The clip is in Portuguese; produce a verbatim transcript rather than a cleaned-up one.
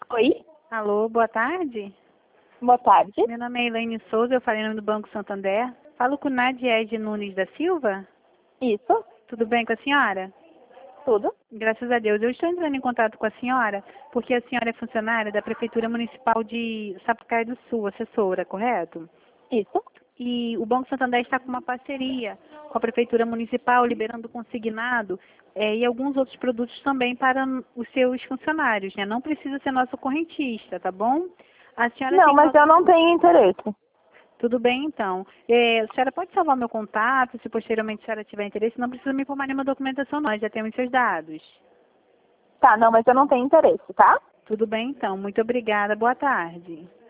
Oi, Alô, boa tarde. boa tarde. Meu nome é Elaine Souza, eu falei em nome do Banco Santander. Falo com Nadiege Nunes da Silva. Isso, Tudo bem com a senhora? tudo. Graças a Deus. Eu estou entrando em contato com a senhora porque a senhora é funcionária da Prefeitura Municipal de Sapucaí do Sul, assessora, correto? Isso. E o Banco Santander está com uma parceria com a Prefeitura Municipal, liberando consignado eh, e alguns outros produtos também para os seus funcionários, né? Não precisa ser nosso correntista, tá bom? A senhora Não, tem mas eu não tenho interesse. Tudo bem, então. É, a senhora pode salvar meu contato, se posteriormente a senhora tiver interesse, não precisa me informar nenhuma documentação, nós já temos seus dados. Tá, não, mas eu não tenho interesse, tá? Tudo bem, então. Muito obrigada. Boa tarde.